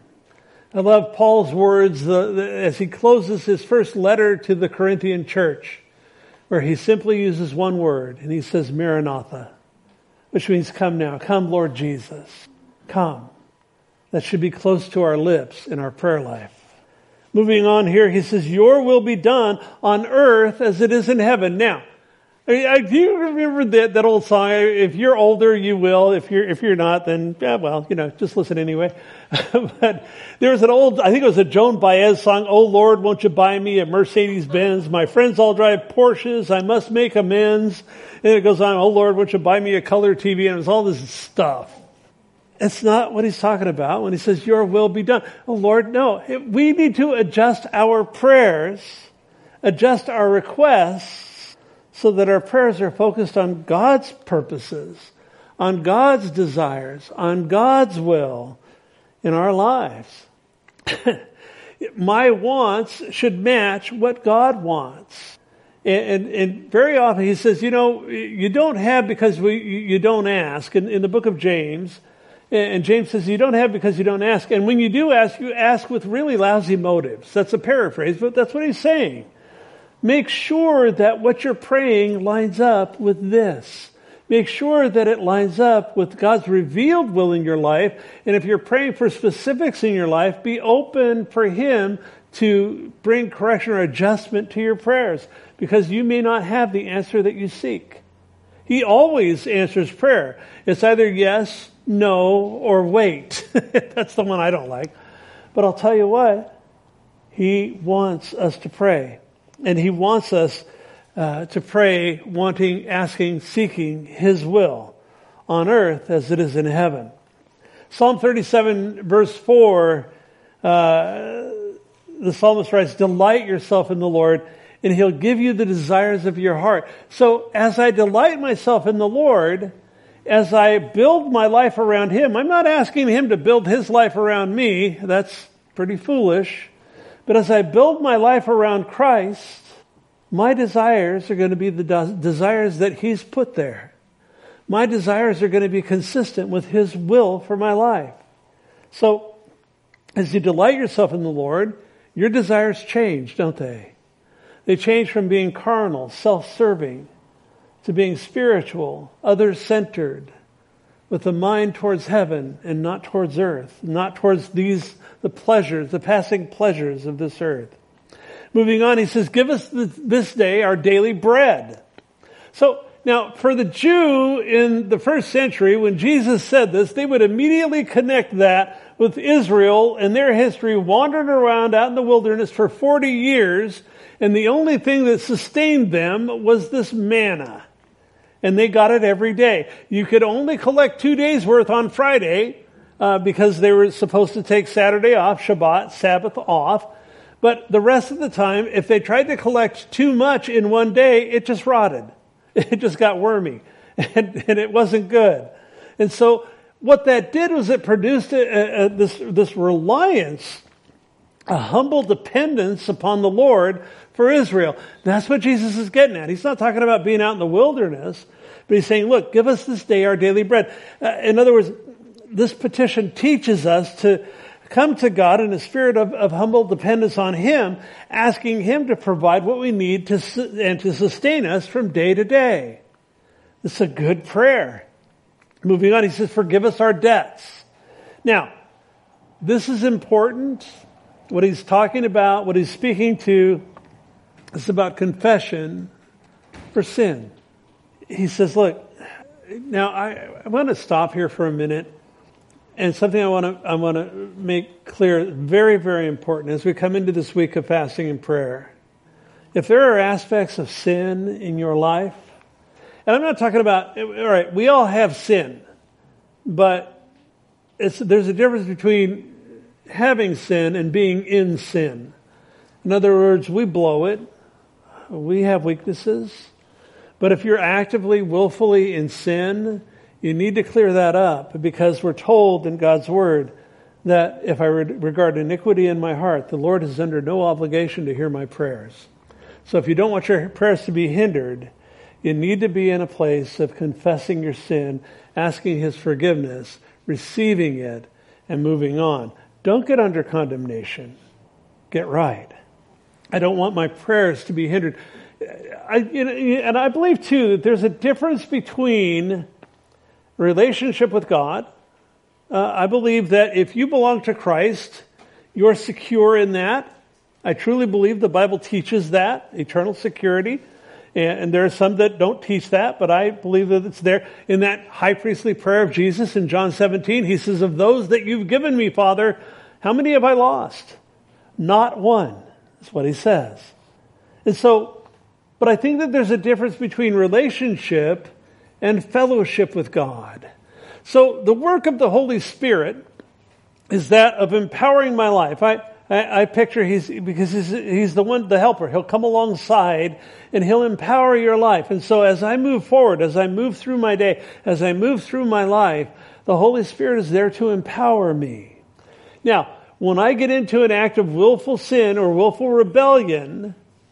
I love Paul's words the, the, as he closes his first letter to the Corinthian church, where he simply uses one word, and he says, Maranatha, which means come now. Come, Lord Jesus. Come. That should be close to our lips in our prayer life. Moving on here, he says, your will be done on earth as it is in heaven. Now, do you remember that, that old song? If you're older, you will. If you're, if you're not, then, yeah, well, you know, just listen anyway. But there was an old, I think it was a Joan Baez song, oh Lord, won't you buy me a Mercedes-Benz? My friends all drive Porsches. I must make amends. And it goes on, oh Lord, won't you buy me a color T V? And it was all this stuff. It's not what he's talking about when he says, your will be done. Oh, Lord, no. We need to adjust our prayers, adjust our requests, so that our prayers are focused on God's purposes, on God's desires, on God's will in our lives. My wants should match what God wants. And, and, and very often he says, you know, you don't have because we, you don't ask. In, in the book of James, and James says, you don't have because you don't ask. And when you do ask, you ask with really lousy motives. That's a paraphrase, but that's what he's saying. Make sure that what you're praying lines up with this. Make sure that it lines up with God's revealed will in your life. And if you're praying for specifics in your life, be open for Him to bring correction or adjustment to your prayers, because you may not have the answer that you seek. He always answers prayer. It's either yes, no, or wait. That's the one I don't like. But I'll tell you what, He wants us to pray. And He wants us uh, to pray, wanting, asking, seeking His will on earth as it is in heaven. Psalm thirty-seven, verse four, uh, the psalmist writes, delight yourself in the Lord, and He'll give you the desires of your heart. So as I delight myself in the Lord, as I build my life around Him, I'm not asking Him to build His life around me. That's pretty foolish. But as I build my life around Christ, my desires are going to be the des- desires that He's put there. My desires are going to be consistent with His will for my life. So as you delight yourself in the Lord, your desires change, don't they? They change from being carnal, self-serving, to being spiritual, others-centered, with a mind towards heaven and not towards earth, not towards these, the pleasures, the passing pleasures of this earth. Moving on, he says, give us this day our daily bread. So, now, for the Jew in the first century, when Jesus said this, they would immediately connect that with Israel and their history wandering around out in the wilderness for forty years, and the only thing that sustained them was this manna. And they got it every day. You could only collect two days worth on Friday uh, because they were supposed to take Saturday off, Shabbat, Sabbath off. But the rest of the time, if they tried to collect too much in one day, it just rotted. It just got wormy, and, and it wasn't good. And so what that did was it produced a, a, this, this reliance, a humble dependence upon the Lord for Israel. That's what Jesus is getting at. He's not talking about being out in the wilderness, but He's saying, look, give us this day our daily bread. Uh, in other words, this petition teaches us to come to God in a spirit of, of humble dependence on Him, asking Him to provide what we need to and to sustain us from day to day. It's a good prayer. Moving on, he says, forgive us our debts. Now, this is important. What he's talking about, what he's speaking to, is about confession for sin. He says, look, now I, I want to stop here for a minute. And something I want to I want to make clear, very, very important as we come into this week of fasting and prayer. If there are aspects of sin in your life, and I'm not talking about, all right, we all have sin, but it's, there's a difference between having sin and being in sin. In other words, we blow it. We have weaknesses. But if you're actively, willfully in sin, you need to clear that up, because we're told in God's Word that if I regard iniquity in my heart, the Lord is under no obligation to hear my prayers. So if you don't want your prayers to be hindered, you need to be in a place of confessing your sin, asking His forgiveness, receiving it, and moving on. Don't get under condemnation. Get right. I don't want my prayers to be hindered. I, you know, and I believe, too, that there's a difference between relationship with God. Uh, I believe that if you belong to Christ, you're secure in that. I truly believe the Bible teaches that, eternal security. And, and there are some that don't teach that, but I believe that it's there. In that high priestly prayer of Jesus in John seventeen, He says, of those that you've given me, Father, how many have I lost? Not one. That's what He says. And so, but I think that there's a difference between relationship and fellowship with God. So the work of the Holy Spirit is that of empowering my life. I, I, I picture he's, because he's, he's the one, the helper. He'll come alongside and He'll empower your life. And so as I move forward, as I move through my day, as I move through my life, the Holy Spirit is there to empower me. Now, when I get into an act of willful sin or willful rebellion,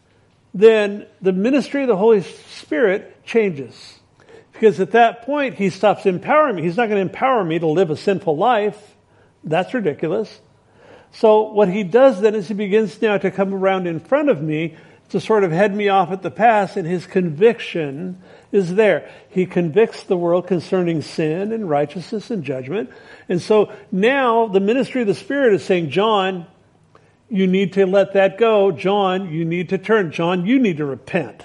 then the ministry of the Holy Spirit changes. Because at that point, He stops empowering me. He's not going to empower me to live a sinful life. That's ridiculous. So what He does then is He begins now to come around in front of me to sort of head me off at the pass, and his conviction is there. He convicts the world concerning sin and righteousness and judgment. And so now the ministry of the Spirit is saying, John, you need to let that go. John, you need to turn. John, you need to repent.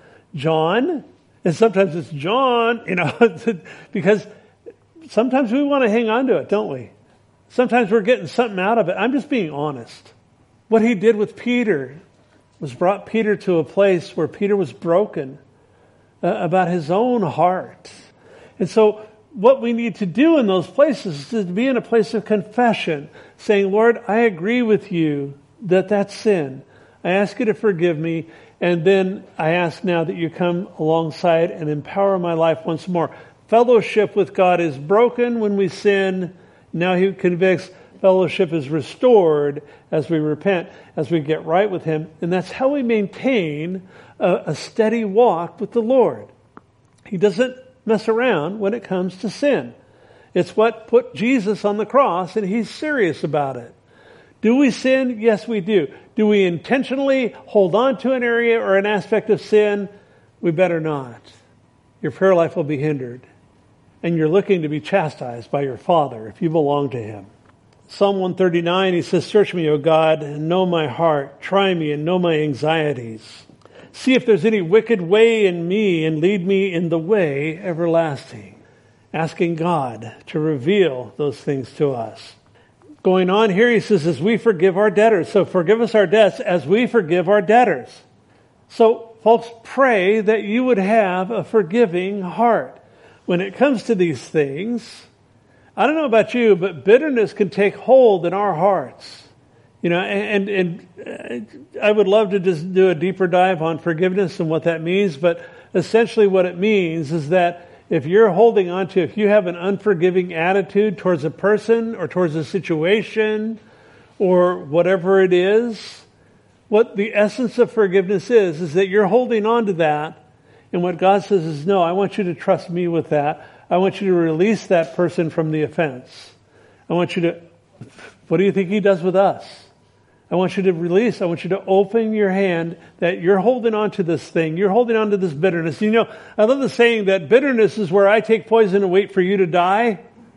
John, and sometimes it's John, you know, because sometimes we want to hang on to it, don't we? Sometimes we're getting something out of it. I'm just being honest. What he did with Peter was brought Peter to a place where Peter was broken uh, about his own heart. And so what we need to do in those places is to be in a place of confession, saying, Lord, I agree with you that that's sin. I ask you to forgive me. And then I ask now that you come alongside and empower my life once more. Fellowship with God is broken when we sin. Now he convicts. Fellowship is restored as we repent, as we get right with him. And that's how we maintain a, a steady walk with the Lord. He doesn't mess around when it comes to sin. It's what put Jesus on the cross, and he's serious about it. Do we sin? Yes, we do. Do we intentionally hold on to an area or an aspect of sin? We better not. Your prayer life will be hindered. And you're looking to be chastised by your Father if you belong to him. Psalm one thirty-nine, he says, search me, O God, and know my heart. Try me and know my anxieties. See if there's any wicked way in me and lead me in the way everlasting. Asking God to reveal those things to us. Going on here, he says, as we forgive our debtors. So forgive us our debts as we forgive our debtors. So folks, pray that you would have a forgiving heart. When it comes to these things, I don't know about you, but bitterness can take hold in our hearts. You know, and, and I would love to just do a deeper dive on forgiveness and what that means, but essentially what it means is that if you're holding on to, if you have an unforgiving attitude towards a person or towards a situation or whatever it is, what the essence of forgiveness is, is that you're holding on to that. And what God says is, no, I want you to trust me with that. I want you to release that person from the offense. I want you to, what do you think he does with us? I want you to release, I want you to open your hand that you're holding on to this thing. You're holding on to this bitterness. You know, I love the saying that bitterness is where I take poison and wait for you to die.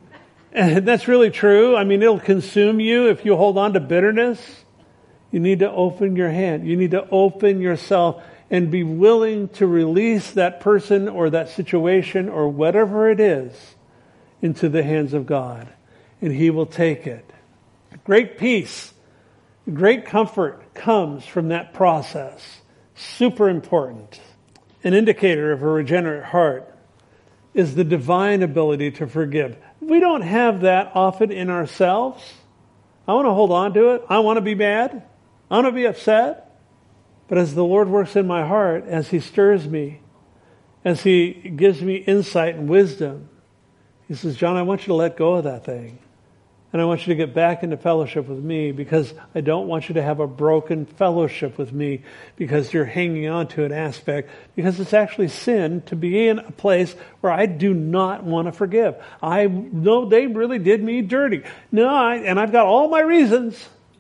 And that's really true. I mean, it'll consume you if you hold on to bitterness. You need to open your hand. You need to open yourself and be willing to release that person or that situation or whatever it is into the hands of God. And he will take it. Great peace, great comfort comes from that process. Super important. An indicator of a regenerate heart is the divine ability to forgive. We don't have that often in ourselves. I want to hold on to it. I want to be mad. I want to be upset. But as the Lord works in my heart, as he stirs me, as he gives me insight and wisdom, he says, John, I want you to let go of that thing. And I want you to get back into fellowship with me because I don't want you to have a broken fellowship with me because you're hanging on to an aspect, because it's actually sin to be in a place where I do not want to forgive. I know they really did me dirty. No, I, and I've got all my reasons.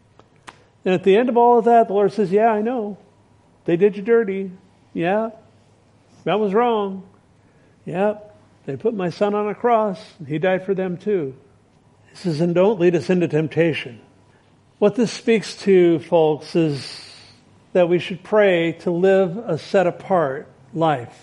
And at the end of all of that, the Lord says, yeah, I know. They did you dirty. Yeah. That was wrong. Yeah. They put my son on a cross. He died for them too. He says, and don't lead us into temptation. What this speaks to, folks, is that we should pray to live a set-apart life.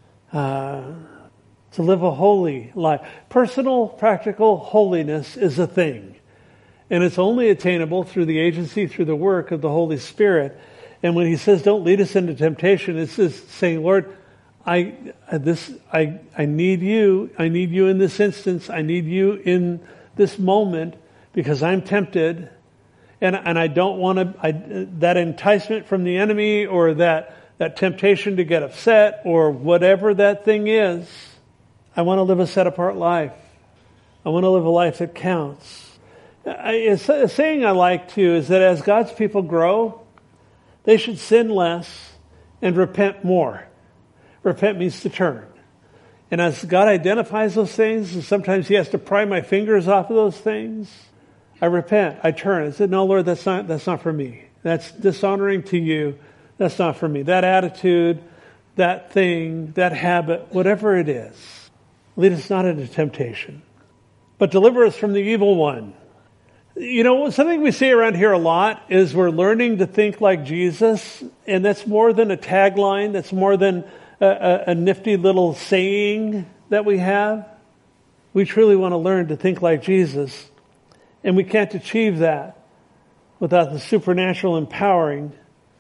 Uh, to live a holy life. Personal, practical holiness is a thing. And it's only attainable through the agency, through the work of the Holy Spirit. And when he says, don't lead us into temptation, it's just saying, Lord, I, this, I, I need you. I need you in this instance. I need you in this moment because I'm tempted. And, and I don't want to, I, that enticement from the enemy or that, that temptation to get upset or whatever that thing is. I want to live a set apart life. I want to live a life that counts. I, a saying I like too is that as God's people grow, they should sin less and repent more. Repent means to turn. And as God identifies those things, and sometimes he has to pry my fingers off of those things, I repent, I turn. I said, no, Lord, that's not, that's not for me. That's dishonoring to you. That's not for me. That attitude, that thing, that habit, whatever it is, lead us not into temptation, but deliver us from the evil one. You know, something we say around here a lot is we're learning to think like Jesus, and that's more than a tagline. That's more than a, a, a nifty little saying that we have. We truly want to learn to think like Jesus, and we can't achieve that without the supernatural empowering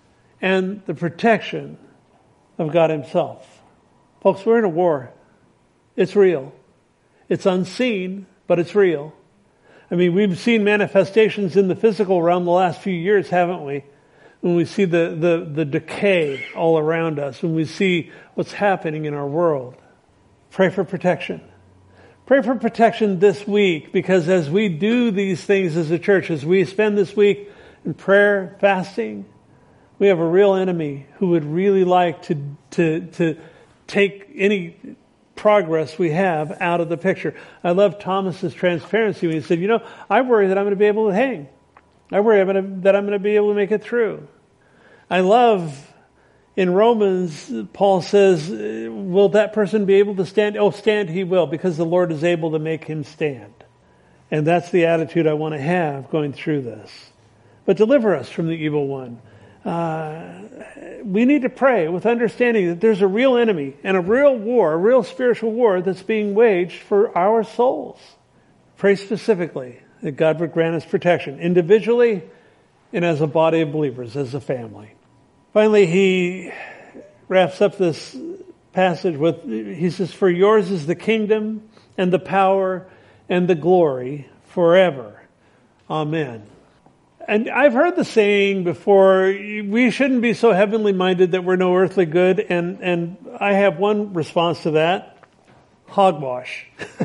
and the protection of God himself. Folks, we're in a war. It's real. It's unseen, but it's real. I mean, we've seen manifestations in the physical realm the last few years, haven't we? When we see the, the, the decay all around us, when we see what's happening in our world. Pray for protection. Pray for protection this week, because as we do these things as a church, as we spend this week in prayer, fasting, we have a real enemy who would really like to, to, to take any progress we have out of the picture. I love Thomas's transparency when he said, you know, I worry that I'm going to be able to hang. I worry I'm going to, that I'm going to be able to make it through. I love in Romans, Paul says, will that person be able to stand? Oh, stand he will, because the Lord is able to make him stand. And that's the attitude I want to have going through this. But deliver us from the evil one. Uh, we need to pray with understanding that there's a real enemy and a real war, a real spiritual war that's being waged for our souls. Pray specifically that God would grant us protection individually and as a body of believers, as a family. Finally, he wraps up this passage with, he says, for yours is the kingdom and the power and the glory forever. Amen. And I've heard the saying before, we shouldn't be so heavenly minded that we're no earthly good. And, and I have one response to that. Hogwash.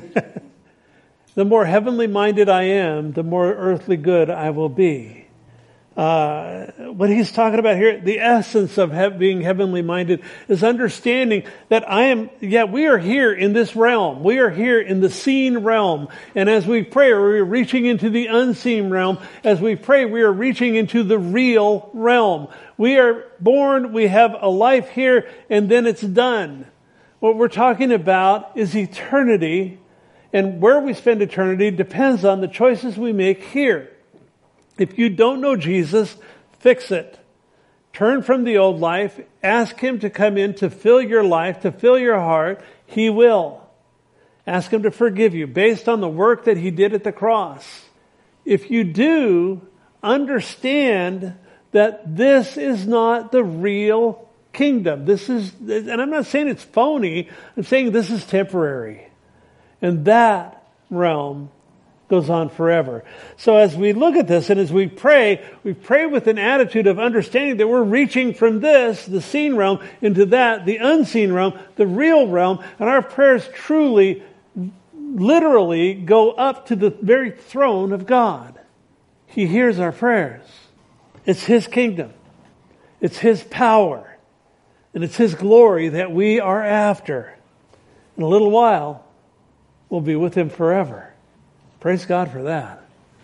The more heavenly minded I am, the more earthly good I will be. Uh, what he's talking about here, the essence of he- being heavenly minded is understanding that I am, yeah, we are here in this realm. We are here in the seen realm. And as we pray, we're reaching into the unseen realm. As we pray, we are reaching into the real realm. We are born, we have a life here, and then it's done. What we're talking about is eternity, and where we spend eternity depends on the choices we make here. If you don't know Jesus, fix it. Turn from the old life. Ask him to come in to fill your life, to fill your heart. He will. Ask him to forgive you based on the work that he did at the cross. If you do, understand that this is not the real kingdom. This is, and I'm not saying it's phony. I'm saying this is temporary. And that realm goes on forever. So as we look at this and as we pray, we pray with an attitude of understanding that we're reaching from this, the seen realm, into that, the unseen realm, the real realm, and our prayers truly, literally go up to the very throne of God. He hears our prayers. It's his kingdom. It's his power. And it's his glory that we are after. In a little while, we'll be with him forever. Praise God for that.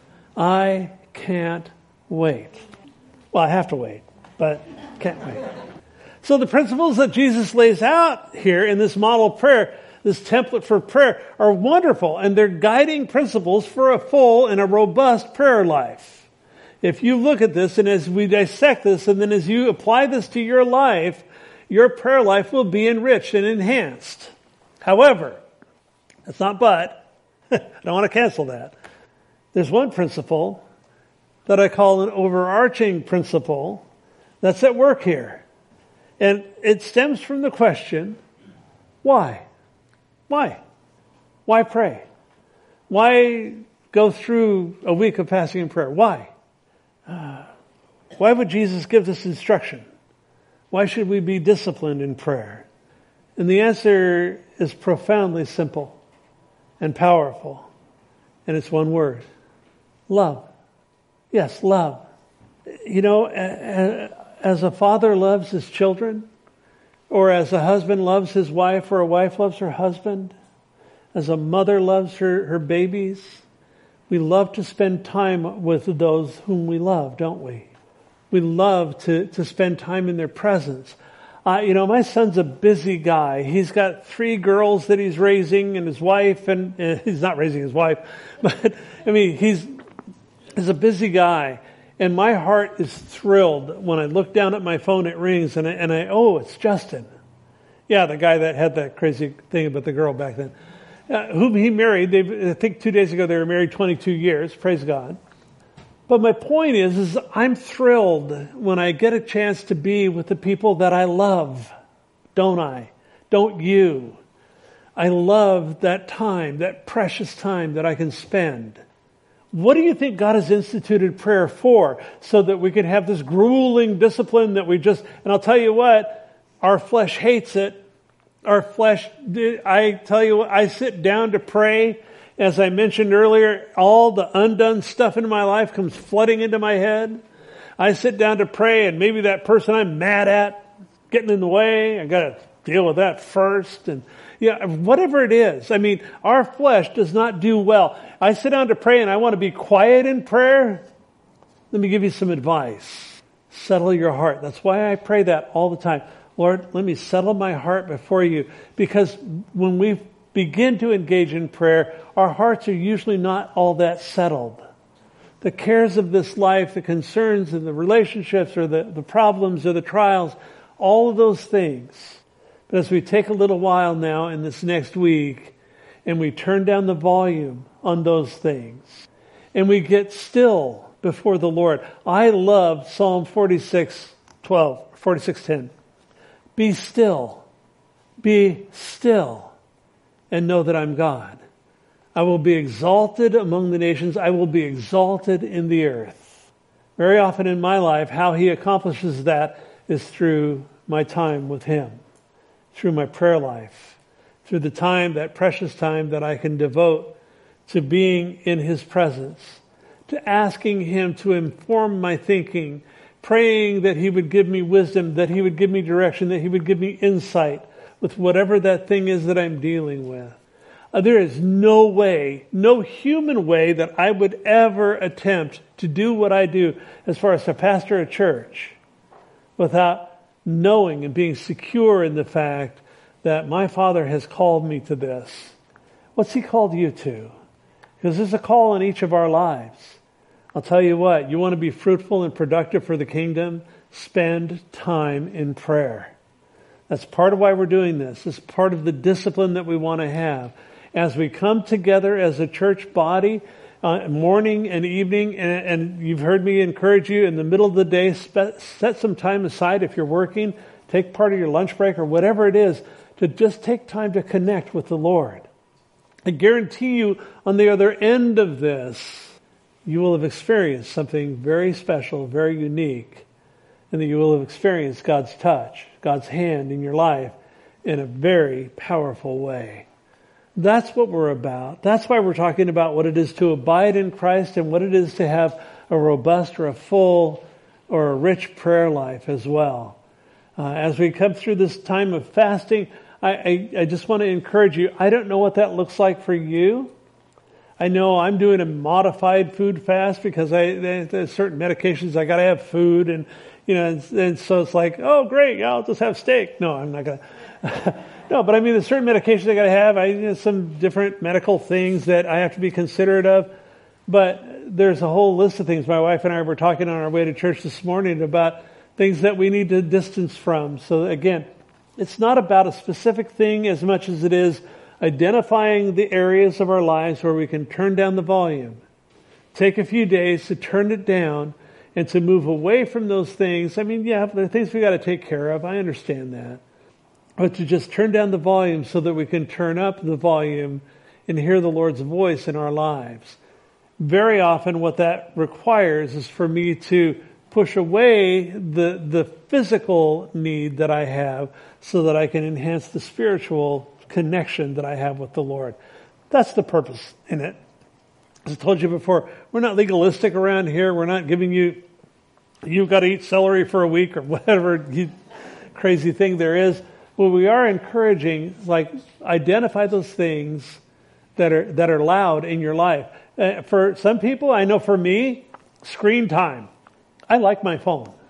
I can't wait. Well, I have to wait, but can't wait. So the principles that Jesus lays out here in this model prayer, this template for prayer, are wonderful, and they're guiding principles for a full and a robust prayer life. If you look at this, and as we dissect this, and then as you apply this to your life, your prayer life will be enriched and enhanced. However, that's not but. I don't want to cancel that. There's one principle that I call an overarching principle that's at work here. And it stems from the question, why? Why? Why pray? Why go through a week of fasting and prayer? Why? Uh, why would Jesus give this instruction? Why should we be disciplined in prayer? And the answer is profoundly simple and powerful. And it's one word. Love. Yes, love. You know, as a father loves his children, or as a husband loves his wife, or a wife loves her husband, as a mother loves her, her babies, we love to spend time with those whom we love, don't we? We love to, to spend time in their presence. Uh, you know, my son's a busy guy. He's got three girls that he's raising and his wife, and uh, he's not raising his wife, but I mean, he's, he's a busy guy. And my heart is thrilled when I look down at my phone, it rings, and I, and I, oh, it's Justin. Yeah, the guy that had that crazy thing about the girl back then. Uh, whom he married, they, I think two days ago they were married twenty-two years, praise God. But my point is, is I'm thrilled when I get a chance to be with the people that I love, don't I? Don't you? I love that time, that precious time that I can spend. What do you think God has instituted prayer for? So that we can have this grueling discipline that we just, and I'll tell you what, our flesh hates it. Our flesh, I tell you what, I sit down to pray. As I mentioned earlier, all the undone stuff in my life comes flooding into my head. I sit down to pray, and maybe that person I'm mad at getting in the way. I got to deal with that first. And yeah, whatever it is. I mean, our flesh does not do well. I sit down to pray and I want to be quiet in prayer. Let me give you some advice. Settle your heart. That's why I pray that all the time. Lord, let me settle my heart before you. Because when we begin to engage in prayer, our hearts are usually not all that settled. The cares of this life, the concerns and the relationships or the, the problems or the trials, all of those things. But as we take a little while now in this next week and we turn down the volume on those things and we get still before the Lord. I love Psalm forty-six twelve, forty-six ten. Be still, be still, and know that I'm God. I will be exalted among the nations. I will be exalted in the earth. Very often in my life, how he accomplishes that is through my time with him, through my prayer life, through the time, that precious time that I can devote to being in his presence, to asking him to inform my thinking, praying that he would give me wisdom, that he would give me direction, that he would give me insight with whatever that thing is that I'm dealing with. Uh, there is no way, no human way that I would ever attempt to do what I do as far as to pastor a church without knowing and being secure in the fact that my Father has called me to this. What's he called you to? Because there's a call in each of our lives. I'll tell you what, you want to be fruitful and productive for the kingdom? Spend time in prayer. That's part of why we're doing this. It's part of the discipline that we want to have. As we come together as a church body, uh, morning and evening, and, and you've heard me encourage you in the middle of the day, spe- set some time aside if you're working, take part of your lunch break or whatever it is, to just take time to connect with the Lord. I guarantee you on the other end of this, you will have experienced something very special, very unique, and that you will have experienced God's touch, God's hand in your life in a very powerful way. That's what we're about. That's why we're talking about what it is to abide in Christ and what it is to have a robust or a full or a rich prayer life as well. Uh, as we come through this time of fasting, I, I, I just want to encourage you. I don't know what that looks like for you. I know I'm doing a modified food fast because I there's certain medications I got to have food, and you know, and, and so it's like, oh great, yeah, I'll just have steak. No, I'm not gonna. No, but I mean, there's certain medications I got to have. I you know, some different medical things that I have to be considerate of. But there's a whole list of things. My wife and I were talking on our way to church this morning about things that we need to distance from. So again, it's not about a specific thing as much as it is identifying the areas of our lives where we can turn down the volume. Take a few days to turn it down and to move away from those things. I mean, yeah, there are things we got to take care of. I understand that. But to just turn down the volume so that we can turn up the volume and hear the Lord's voice in our lives. Very often what that requires is for me to push away the, the physical need that I have so that I can enhance the spiritual connection that I have with the Lord. That's the purpose in it. As I told you before, we're not legalistic around here. We're not giving you, you've got to eat celery for a week or whatever crazy thing there is. Well, we are encouraging, like, identify those things that are that are loud in your life. Uh, for some people, I know for me, screen time. I like my phone.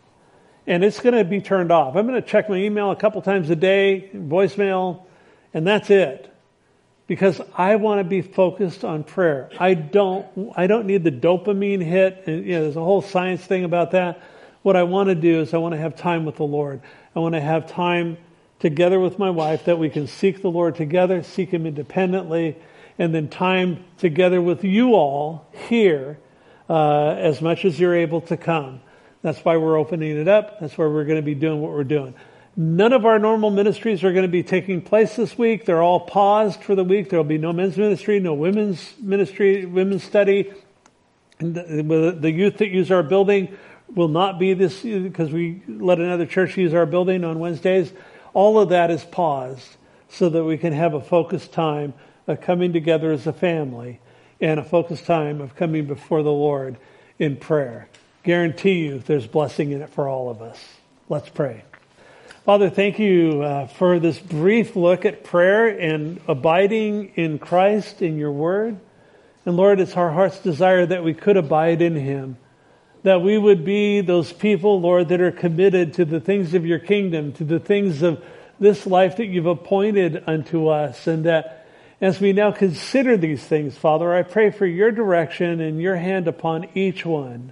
And it's going to be turned off. I'm going to check my email a couple times a day, voicemail, and that's it. Because I want to be focused on prayer. I don't, I don't need the dopamine hit. And, you know, there's a whole science thing about that. What I want to do is I want to have time with the Lord. I want to have time together with my wife that we can seek the Lord together, seek Him independently, and then time together with you all here uh, as much as you're able to come. That's why we're opening it up. That's why we're going to be doing what we're doing. None of our normal ministries are going to be taking place this week. They're all paused for the week. There will be no men's ministry, no women's ministry, women's study. And the, the youth that use our building will not be this, because we let another church use our building on Wednesdays. All of that is paused so that we can have a focused time of coming together as a family and a focused time of coming before the Lord in prayer. Guarantee you there's blessing in it for all of us. Let's pray. Father, thank you uh, for this brief look at prayer and abiding in Christ, in your word. And Lord, it's our heart's desire that we could abide in Him, that we would be those people, Lord, that are committed to the things of your kingdom, to the things of this life that you've appointed unto us. And that as we now consider these things, Father, I pray for your direction and your hand upon each one.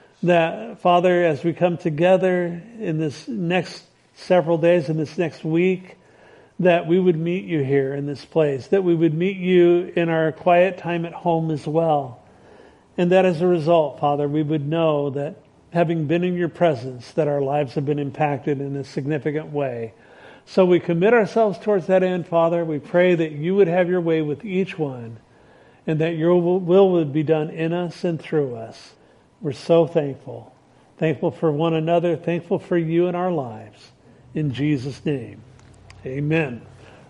That, Father, as we come together in this next several days, in this next week, that we would meet you here in this place, that we would meet you in our quiet time at home as well. And that as a result, Father, we would know that having been in your presence, that our lives have been impacted in a significant way. So we commit ourselves towards that end, Father. We pray that you would have your way with each one and that your will would be done in us and through us. We're so thankful. Thankful for one another. Thankful for you in our lives. In Jesus' name, amen.